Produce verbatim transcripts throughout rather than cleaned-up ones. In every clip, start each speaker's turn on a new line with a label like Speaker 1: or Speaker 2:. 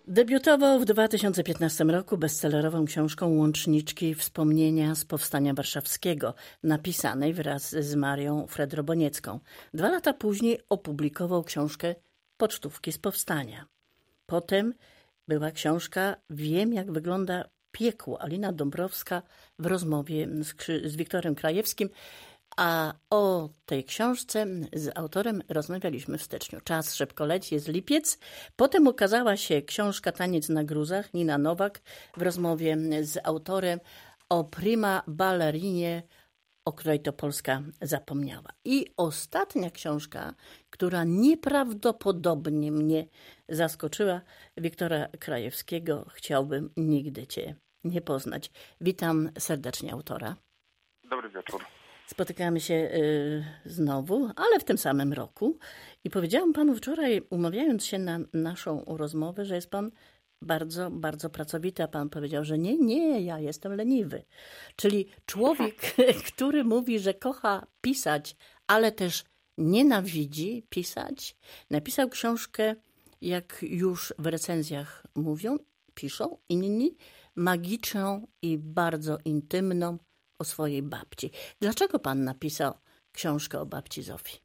Speaker 1: Debiutował w dwa tysiące piętnastym roku bestsellerową książką Łączniczki Wspomnienia z Powstania Warszawskiego, napisanej wraz z Marią Fredro-Boniecką. Dwa lata później opublikował książkę Pocztówki z Powstania. Potem była książka Wiem, jak wygląda piekło, Alina Dąbrowska w rozmowie z, z Wiktorem Krajewskim. A o tej książce z autorem rozmawialiśmy w styczniu. Czas szybko leci, jest lipiec. Potem ukazała się książka Taniec na gruzach, Nina Nowak w rozmowie z autorem o prima ballerinie, o której to Polska zapomniała. I ostatnia książka, która nieprawdopodobnie mnie zaskoczyła, Wiktora Krajewskiego, Chciałbym nigdy Cię nie poznać. Witam serdecznie autora.
Speaker 2: Dobry wieczór.
Speaker 1: Spotykamy się y, znowu, ale w tym samym roku. I powiedziałam panu wczoraj, umawiając się na naszą rozmowę, że jest pan bardzo, bardzo pracowity, a pan powiedział, że nie, nie, ja jestem leniwy. Czyli człowiek, który mówi, że kocha pisać, ale też nienawidzi pisać, napisał książkę, jak już w recenzjach mówią, piszą inni, magiczną i bardzo intymną, o swojej babci. Dlaczego pan napisał książkę o babci Zofii?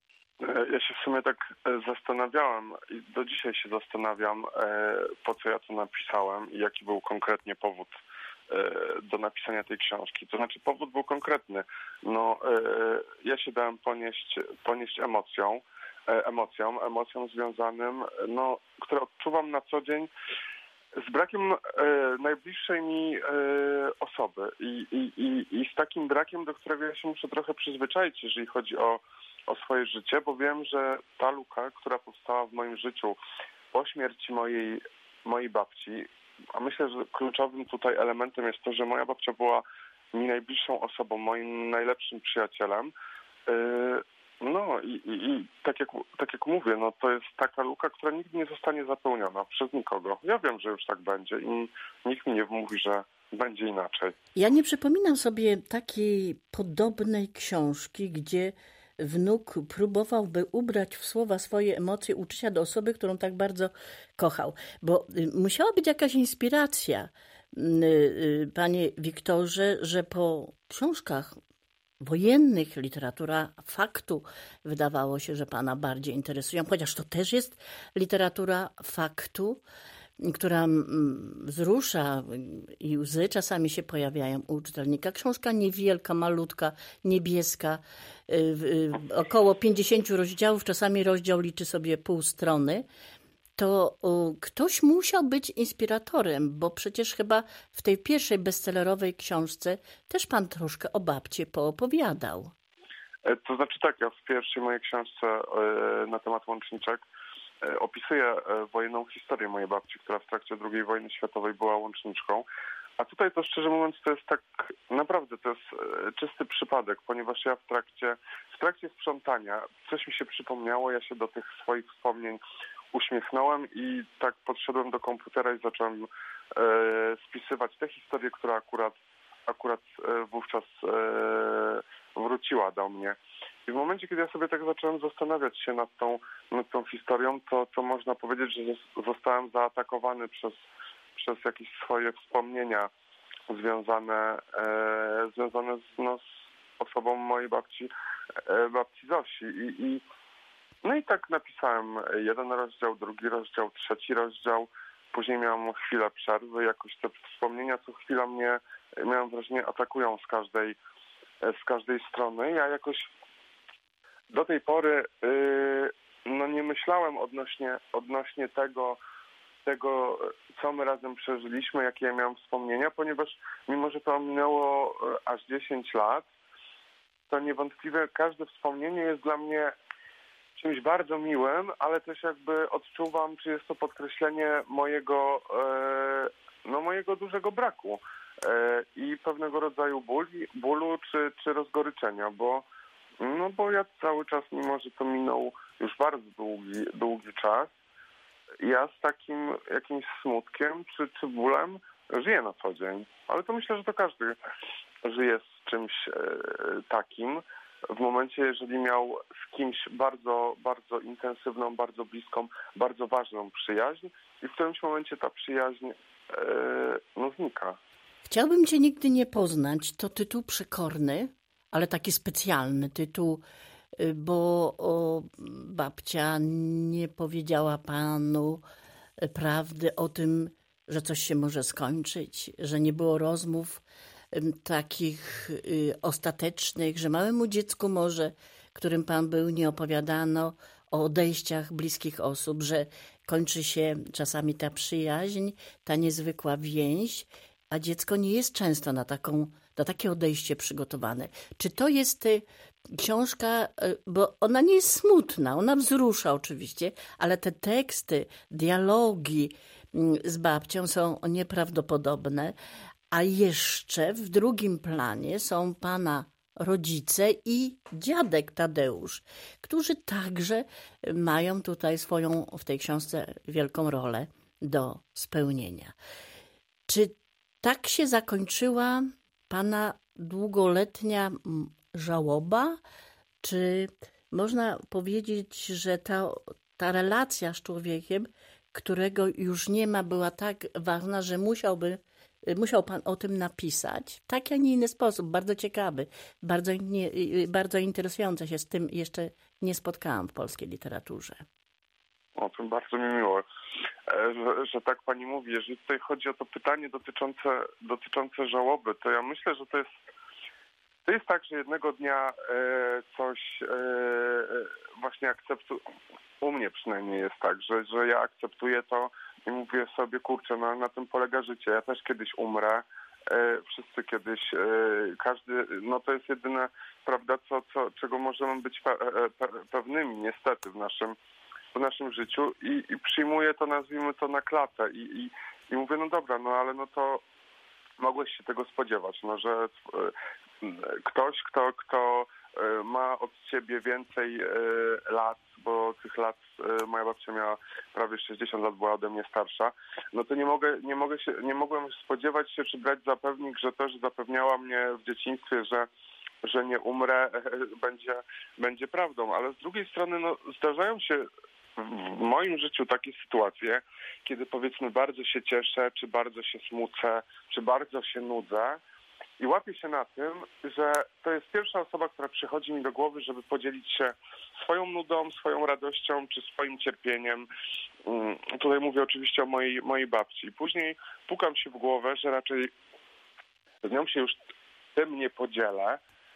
Speaker 2: Ja się w sumie tak zastanawiałem i do dzisiaj się zastanawiam, po co ja to napisałem i jaki był konkretnie powód do napisania tej książki. To znaczy powód był konkretny. No, ja się dałem ponieść, ponieść emocją, emocjom, emocjom związanym, no, które odczuwam na co dzień z brakiem e, najbliższej mi e, osoby I, i, i, i z takim brakiem, do którego ja się muszę trochę przyzwyczaić, jeżeli chodzi o, o swoje życie, bo wiem, że ta luka, która powstała w moim życiu po śmierci mojej, mojej babci, a myślę, że kluczowym tutaj elementem jest to, że moja babcia była mi najbliższą osobą, moim najlepszym przyjacielem. E, No i, i, i tak, jak, tak jak mówię, no to jest taka luka, która nigdy nie zostanie zapełniona przez nikogo. Ja wiem, że już tak będzie i nikt mi nie mówi, że będzie inaczej.
Speaker 1: Ja nie przypominam sobie takiej podobnej książki, gdzie wnuk próbowałby ubrać w słowa swoje emocje uczucia do osoby, którą tak bardzo kochał. Bo musiała być jakaś inspiracja, panie Wiktorze, że po książkach wojennych, literatura faktu wydawało się, że pana bardziej interesują, chociaż to też jest literatura faktu, która wzrusza i łzy czasami się pojawiają u czytelnika. Książka niewielka, malutka, niebieska, około pięćdziesiąt rozdziałów, czasami rozdział liczy sobie pół strony. To ktoś musiał być inspiratorem, bo przecież chyba w tej pierwszej bestsellerowej książce też pan troszkę o babci poopowiadał.
Speaker 2: To znaczy tak, ja w pierwszej mojej książce na temat łączniczek opisuję wojenną historię mojej babci, która w trakcie drugiej wojny światowej była łączniczką. A tutaj to szczerze mówiąc to jest tak, naprawdę to jest czysty przypadek, ponieważ ja w trakcie, w trakcie sprzątania coś mi się przypomniało, ja się do tych swoich wspomnień uśmiechnąłem i tak podszedłem do komputera i zacząłem e, spisywać tę historię, która akurat, akurat e, wówczas e, wróciła do mnie. I w momencie, kiedy ja sobie tak zacząłem zastanawiać się nad tą, nad tą historią, to, to można powiedzieć, że zostałem zaatakowany przez, przez jakieś swoje wspomnienia związane, e, związane z, no, z osobą mojej babci, e, babci Zosi. I, i No i tak napisałem jeden rozdział, drugi rozdział, trzeci rozdział. Później miałem chwilę przerwy. Jakoś te wspomnienia co chwila mnie, miałem wrażenie, atakują z każdej, z każdej strony. Ja jakoś do tej pory yy, no nie myślałem odnośnie, odnośnie tego, tego, co my razem przeżyliśmy, jakie ja miałem wspomnienia, ponieważ mimo, że to minęło aż dziesięć lat, to niewątpliwie każde wspomnienie jest dla mnie czymś bardzo miłym, ale też jakby odczuwam, czy jest to podkreślenie mojego, e, no mojego dużego braku e, i pewnego rodzaju bóli, bólu czy, czy rozgoryczenia, bo, no bo ja cały czas, mimo że to minął już bardzo długi, długi czas, ja z takim jakimś smutkiem czy, czy bólem żyję na co dzień. Ale to myślę, że to każdy żyje z czymś e, takim. w momencie, jeżeli miał z kimś bardzo, bardzo intensywną, bardzo bliską, bardzo ważną przyjaźń i w którymś momencie ta przyjaźń e, no, znika.
Speaker 1: Chciałbym cię nigdy nie poznać. To tytuł przekorny, ale taki specjalny tytuł, bo o, babcia nie powiedziała panu prawdy o tym, że coś się może skończyć, że nie było rozmów takich y, ostatecznych, że małemu dziecku może, którym pan był, nie opowiadano o odejściach bliskich osób, że kończy się czasami ta przyjaźń, ta niezwykła więź, a dziecko nie jest często na, taką, na takie odejście przygotowane. Czy to jest y, książka, y, bo ona nie jest smutna, ona wzrusza oczywiście, ale te teksty, dialogi y, z babcią są nieprawdopodobne, a jeszcze w drugim planie są pana rodzice i dziadek Tadeusz, którzy także mają tutaj swoją, w tej książce, wielką rolę do spełnienia. Czy tak się zakończyła pana długoletnia żałoba? Czy można powiedzieć, że ta, ta relacja z człowiekiem, którego już nie ma, była tak ważna, że musiałby Musiał pan o tym napisać w taki, a nie inny sposób, bardzo ciekawy, bardzo, nie, bardzo interesujący. Się z tym jeszcze nie spotkałam w polskiej literaturze.
Speaker 2: O, to bardzo mi miło, że, że tak pani mówi. Jeżeli tutaj chodzi o to pytanie dotyczące, dotyczące żałoby, to ja myślę, że to jest, to jest tak, że jednego dnia e, coś e, właśnie akceptuję, u mnie przynajmniej jest tak, że, że ja akceptuję to i mówię sobie, kurczę, no na tym polega życie. Ja też kiedyś umrę, e, wszyscy kiedyś, e, każdy, no to jest jedyne, prawda, co, co, czego możemy być pe, pe, pewnymi niestety w naszym, w naszym życiu i, i przyjmuję to, nazwijmy to na klatę i, i, i mówię, no dobra, no ale no to mogłeś się tego spodziewać, no że e, ktoś, kto, kto ma od ciebie więcej lat, bo tych lat moja babcia miała prawie sześćdziesiąt lat, była ode mnie starsza, no to nie mogę, nie mogę się, nie mogłem spodziewać się, czy brać za pewnik, że też zapewniała mnie w dzieciństwie, że, że nie umrę, będzie, będzie prawdą, ale z drugiej strony no, zdarzają się w moim życiu takie sytuacje, kiedy powiedzmy bardzo się cieszę, czy bardzo się smucę, czy bardzo się nudzę, i łapię się na tym, że to jest pierwsza osoba, która przychodzi mi do głowy, żeby podzielić się swoją nudą, swoją radością czy swoim cierpieniem. Tutaj mówię oczywiście o mojej, mojej babci. I później pukam się w głowę, że raczej z nią się już tym nie podzielę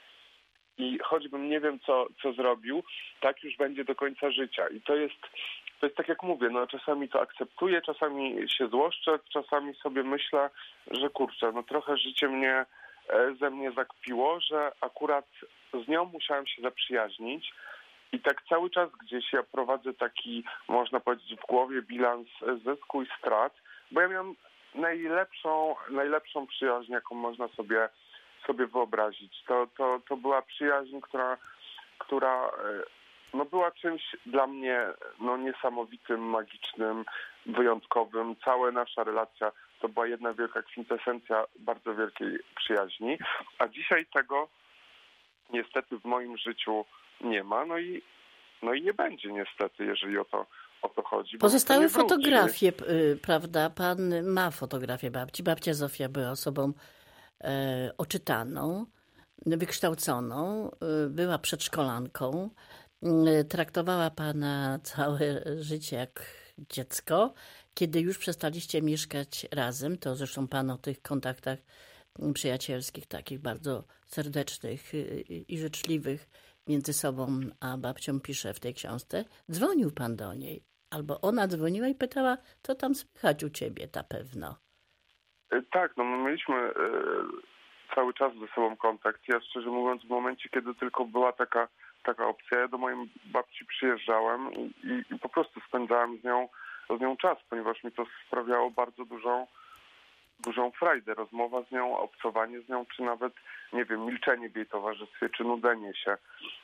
Speaker 2: i choćbym nie wiem, co, co zrobił, tak już będzie do końca życia. I to jest, to jest tak jak mówię, no czasami to akceptuję, czasami się złoszczę, czasami sobie myślę, że kurczę, no trochę życie mnie ze mnie zakpiło, że akurat z nią musiałem się zaprzyjaźnić i tak cały czas gdzieś ja prowadzę taki, można powiedzieć, w głowie bilans zysku i strat, bo ja miałem najlepszą, najlepszą przyjaźń, jaką można sobie, sobie wyobrazić. To, to, to była przyjaźń, która, która no była czymś dla mnie no, niesamowitym, magicznym, wyjątkowym. Cała nasza relacja to była jedna wielka kwintesencja bardzo wielkiej przyjaźni, a dzisiaj tego niestety w moim życiu nie ma, no i, no i nie będzie niestety, jeżeli o to, o to chodzi.
Speaker 1: Pozostały fotografie, prawda? Pan ma fotografię babci. Babcia Zofia była osobą e, oczytaną, wykształconą, była przedszkolanką, traktowała pana całe życie jak dziecko. Kiedy już przestaliście mieszkać razem, to zresztą pan o tych kontaktach przyjacielskich, takich bardzo serdecznych i życzliwych między sobą a babcią pisze w tej książce, dzwonił pan do niej. Albo ona dzwoniła i pytała, co tam słychać u ciebie, ta pewno.
Speaker 2: Tak, no my mieliśmy e, cały czas ze sobą kontakt. Ja szczerze mówiąc, w momencie, kiedy tylko była taka, taka opcja, ja do mojej babci przyjeżdżałem i, i, i po prostu spędzałem z nią z nią czas, ponieważ mi to sprawiało bardzo dużą, dużą frajdę. Rozmowa z nią, obcowanie z nią, czy nawet, nie wiem, milczenie w jej towarzystwie, czy nudzenie się.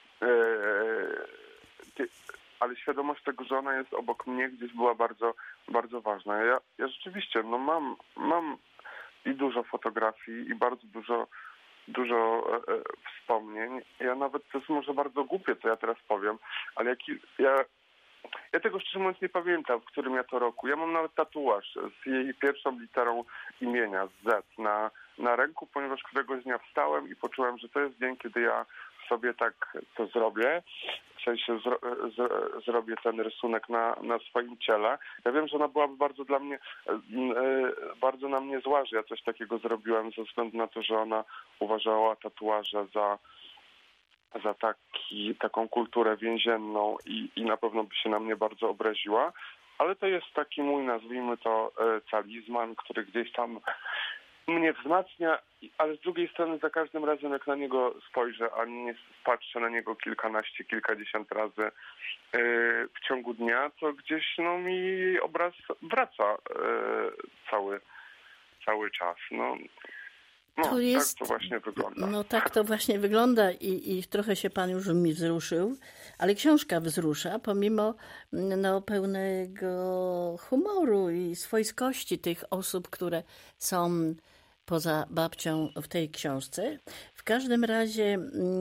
Speaker 2: Eee, ale świadomość tego, że ona jest obok mnie, gdzieś była bardzo, bardzo ważna. Ja, ja rzeczywiście, no mam, mam i dużo fotografii, i bardzo dużo dużo e, wspomnień. Ja nawet, to jest może bardzo głupie, co ja teraz powiem, ale jak, ja, ja tego szczerze mówiąc nie pamiętam, w którym ja to roku. Ja mam nawet tatuaż z jej pierwszą literą imienia, z Z, na, na ręku, ponieważ któregoś dnia wstałem i poczułem, że to jest dzień, kiedy ja sobie tak to zrobię. W sensie zro, z, zrobię ten rysunek na, na swoim ciele. Ja wiem, że ona byłaby bardzo dla mnie, bardzo na mnie zła, że ja coś takiego zrobiłem ze względu na to, że ona uważała tatuaże za, za taki, taką kulturę więzienną i, i na pewno by się na mnie bardzo obraziła. Ale to jest taki mój, nazwijmy to, talizman, który gdzieś tam mnie wzmacnia, ale z drugiej strony za każdym razem, jak na niego spojrzę, a nie patrzę na niego kilkanaście, kilkadziesiąt razy yy, w ciągu dnia, to gdzieś no, mi obraz wraca yy, cały, cały czas. No, no
Speaker 1: to jest,
Speaker 2: tak to właśnie wygląda.
Speaker 1: No tak to właśnie wygląda i, i trochę się pan już mi wzruszył, ale książka wzrusza, pomimo no, pełnego humoru i swojskości tych osób, które są poza babcią w tej książce. W każdym razie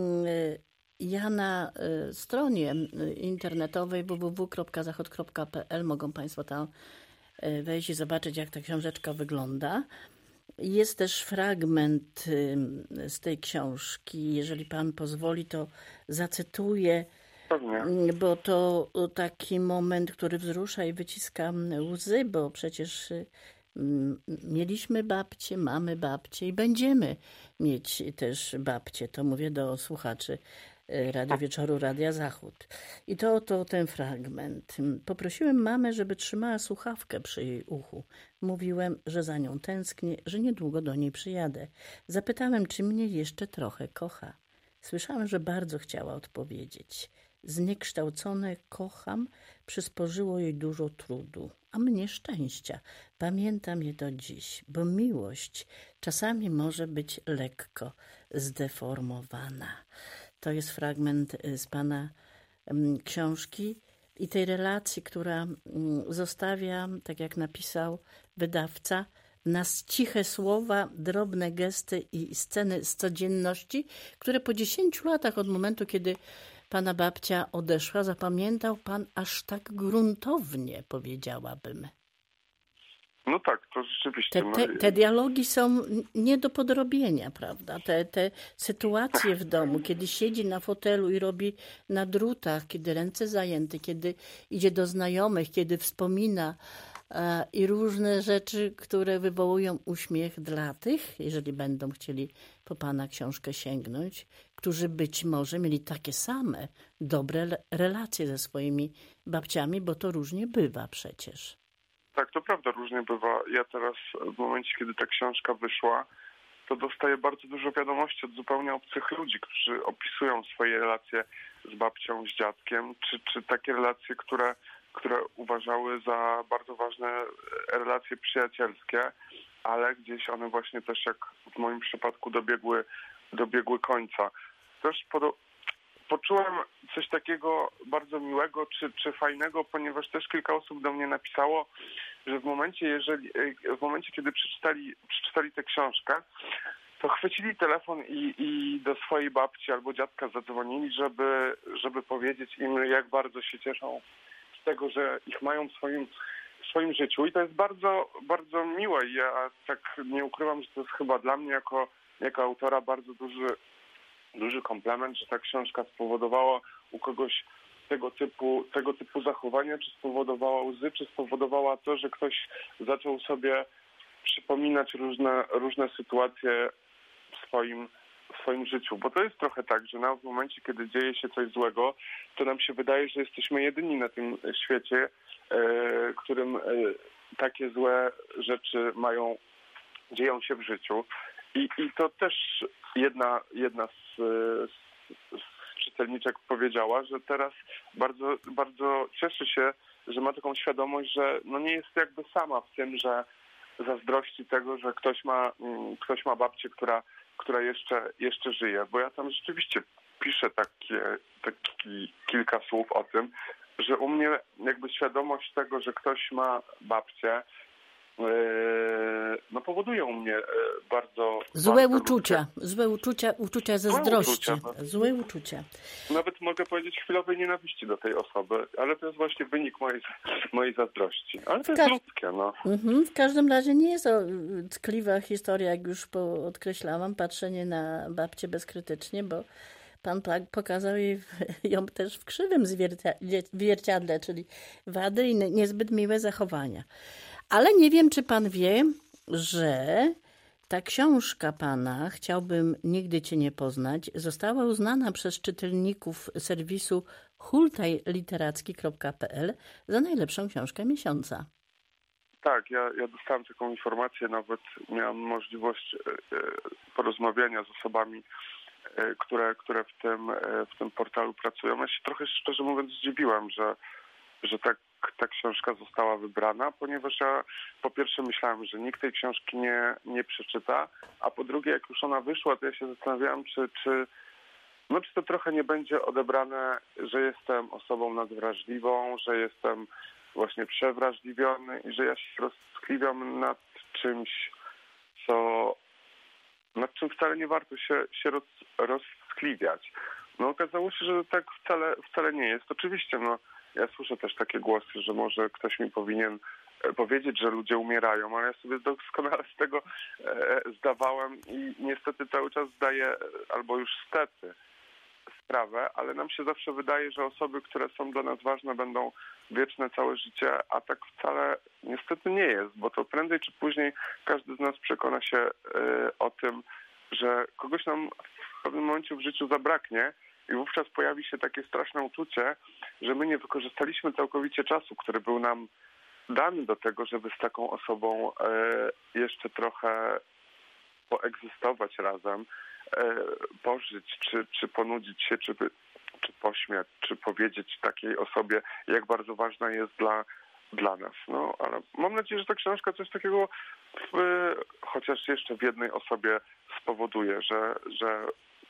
Speaker 1: ja na stronie internetowej w w w kropka zachod kropka p l mogą państwo tam wejść i zobaczyć, jak ta książeczka wygląda. Jest też fragment z tej książki. Jeżeli pan pozwoli, to zacytuję,
Speaker 2: Pewnie.
Speaker 1: Bo to taki moment, który wzrusza i wyciska łzy, bo przecież mieliśmy babcie, mamy babcie i będziemy mieć też babcie. To mówię do słuchaczy Radio Wieczoru Radia Zachód. I to oto ten fragment. Poprosiłem mamę, żeby trzymała słuchawkę przy jej uchu. Mówiłem, że za nią tęsknię, że niedługo do niej przyjadę. Zapytałem, czy mnie jeszcze trochę kocha. Słyszałem, że bardzo chciała odpowiedzieć. Zniekształcone kocham przysporzyło jej dużo trudu, a mnie szczęścia. Pamiętam je do dziś, bo miłość czasami może być lekko zdeformowana. To jest fragment z pana książki i tej relacji, która zostawia, tak jak napisał wydawca, nas ciche słowa, drobne gesty i sceny z codzienności, które po dziesięciu latach od momentu, kiedy pana babcia odeszła, zapamiętał pan aż tak gruntownie, powiedziałabym.
Speaker 2: No tak, to rzeczywiście.
Speaker 1: Te, te, te dialogi są nie do podrobienia, prawda? Te, te sytuacje w domu, kiedy siedzi na fotelu i robi na drutach, kiedy ręce zajęte, kiedy idzie do znajomych, kiedy wspomina e, i różne rzeczy, które wywołują uśmiech dla tych, jeżeli będą chcieli po pana książkę sięgnąć, którzy być może mieli takie same dobre relacje ze swoimi babciami, bo to różnie bywa przecież.
Speaker 2: Tak, to prawda, różnie bywa. Ja teraz w momencie, kiedy ta książka wyszła, to dostaję bardzo dużo wiadomości od zupełnie obcych ludzi, którzy opisują swoje relacje z babcią, z dziadkiem, czy, czy takie relacje, które, które uważały za bardzo ważne relacje przyjacielskie, ale gdzieś one właśnie też, jak w moim przypadku, dobiegły, dobiegły końca. Też pod... Poczułem coś takiego bardzo miłego czy, czy fajnego, ponieważ też kilka osób do mnie napisało, że w momencie, jeżeli, w momencie kiedy przeczytali, przeczytali tę książkę, to chwycili telefon i, i do swojej babci albo dziadka zadzwonili, żeby, żeby powiedzieć im, jak bardzo się cieszą z tego, że ich mają w swoim, w swoim życiu. I to jest bardzo, bardzo miłe. I ja tak nie ukrywam, że to jest chyba dla mnie jako, jako autora bardzo duży duży komplement, że ta książka spowodowała u kogoś tego typu, tego typu zachowania, czy spowodowała łzy, czy spowodowała to, że ktoś zaczął sobie przypominać różne, różne sytuacje w swoim, w swoim życiu. Bo to jest trochę tak, że nawet w momencie, kiedy dzieje się coś złego, to nam się wydaje, że jesteśmy jedyni na tym świecie, w którym takie złe rzeczy mają, dzieją się w życiu. I, i to też jedna, jedna z, z, z czytelniczek powiedziała, że teraz bardzo, bardzo cieszy się, że ma taką świadomość, że no nie jest jakby sama w tym, że zazdrości tego, że ktoś ma, ktoś ma babcię, która, która jeszcze, jeszcze żyje. Bo ja tam rzeczywiście piszę takie, taki kilka słów o tym, że u mnie jakby świadomość tego, że ktoś ma babcię, no no powoduje u mnie bardzo...
Speaker 1: Złe
Speaker 2: bardzo
Speaker 1: uczucia, ludzkie... złe uczucia, uczucia zazdrości.
Speaker 2: Złe uczucia, no.
Speaker 1: Złe uczucia.
Speaker 2: Nawet mogę powiedzieć chwilowej nienawiści do tej osoby, ale to jest właśnie wynik mojej, mojej zazdrości. Ale to jest Ka- ludzkie, no.
Speaker 1: Mhm, w każdym razie nie jest to tkliwa historia, jak już podkreślałam, patrzenie na babcię bezkrytycznie, bo pan pokazał jej, ją też w krzywym zwierciadle, czyli wady i niezbyt miłe zachowania. Ale nie wiem, czy pan wie, że ta książka pana, Chciałbym nigdy cię nie poznać, została uznana przez czytelników serwisu hultaj literacki kropka p l za najlepszą książkę miesiąca.
Speaker 2: Tak, ja, ja dostałem taką informację, nawet miałem możliwość porozmawiania z osobami, które, które w tym, w tym portalu pracują. Ja się trochę, szczerze mówiąc, zdziwiłem, że, że tak, ta książka została wybrana, ponieważ ja po pierwsze myślałem, że nikt tej książki nie, nie przeczyta, a po drugie, jak już ona wyszła, to ja się zastanawiałem, czy, czy, no, czy to trochę nie będzie odebrane, że jestem osobą nadwrażliwą, że jestem właśnie przewrażliwiony i że ja się roztkliwiam nad czymś, co... nad czym wcale nie warto się, się roz, roztkliwiać. No okazało się, że tak wcale, wcale nie jest. Oczywiście, no ja słyszę też takie głosy, że może ktoś mi powinien powiedzieć, że ludzie umierają, ale ja sobie doskonale z tego e, zdawałem i niestety cały czas zdaję, albo już stety, sprawę, ale nam się zawsze wydaje, że osoby, które są dla nas ważne, będą wieczne całe życie, a tak wcale niestety nie jest, bo to prędzej czy później każdy z nas przekona się y, o tym, że kogoś nam w pewnym momencie w życiu zabraknie i wówczas pojawi się takie straszne uczucie, że my nie wykorzystaliśmy całkowicie czasu, który był nam dany do tego, żeby z taką osobą y, jeszcze trochę poegzystować razem, pożyć, czy, czy ponudzić się, czy, czy pośmiać, czy powiedzieć takiej osobie, jak bardzo ważna jest dla, dla nas. No, ale mam nadzieję, że ta książka coś takiego w, chociaż jeszcze w jednej osobie spowoduje, że, że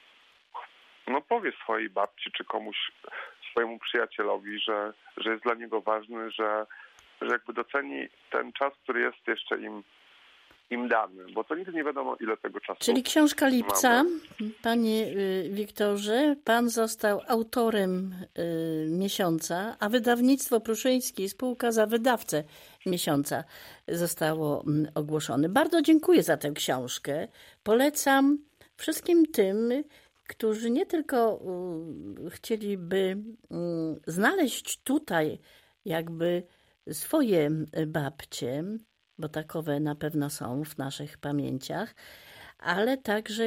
Speaker 2: no powie swojej babci, czy komuś, swojemu przyjacielowi, że, że jest dla niego ważny, że, że jakby doceni ten czas, który jest jeszcze im im damy, bo to nigdy nie wiadomo, ile tego czasu.
Speaker 1: Czyli książka lipca,
Speaker 2: mamy.
Speaker 1: Panie Wiktorze, pan został autorem y, miesiąca, a wydawnictwo Pruszyńskie i spółka za wydawcę miesiąca zostało y, ogłoszone. Bardzo dziękuję za tę książkę. Polecam wszystkim tym, którzy nie tylko y, chcieliby y, znaleźć tutaj jakby swoje babcie, bo takowe na pewno są w naszych pamięciach, ale także,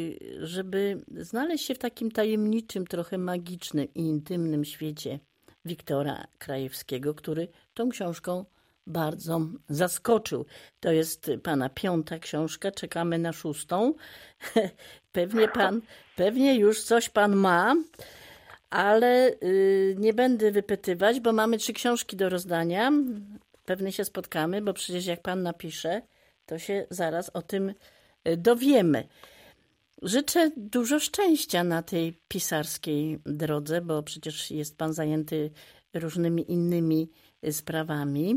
Speaker 1: żeby znaleźć się w takim tajemniczym, trochę magicznym i intymnym świecie Wiktora Krajewskiego, który tą książką bardzo zaskoczył. To jest pana piąta książka, czekamy na szóstą. Pewnie pan, pewnie już coś pan ma, ale nie będę wypytywać, bo mamy trzy książki do rozdania. Pewnie się spotkamy, bo przecież jak pan napisze, to się zaraz o tym dowiemy. Życzę dużo szczęścia na tej pisarskiej drodze, bo przecież jest pan zajęty różnymi innymi sprawami.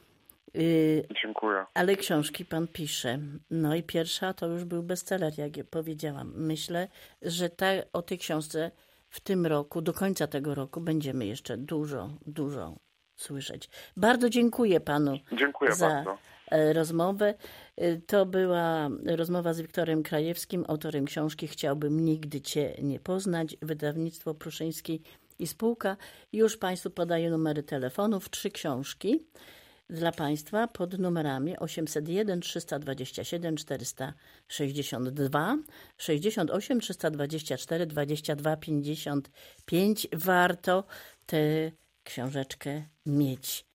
Speaker 2: Dziękuję.
Speaker 1: Ale książki pan pisze. No i pierwsza to już był bestseller, jak powiedziałam. Myślę, że ta, o tej książce w tym roku, do końca tego roku będziemy jeszcze dużo, dużo słyszeć. Bardzo dziękuję panu
Speaker 2: dziękuję
Speaker 1: za
Speaker 2: bardzo.
Speaker 1: rozmowę. To była rozmowa z Wiktorem Krajewskim, autorem książki Chciałbym nigdy cię nie poznać, wydawnictwo Pruszyński i spółka. Już państwu podaję numery telefonów, trzy książki dla państwa pod numerami osiemset jeden, trzysta dwadzieścia siedem, czterysta sześćdziesiąt dwa, sześćdziesiąt osiem, trzysta dwadzieścia cztery, dwadzieścia dwa, pięćdziesiąt pięć. Warto tę książeczkę mieć.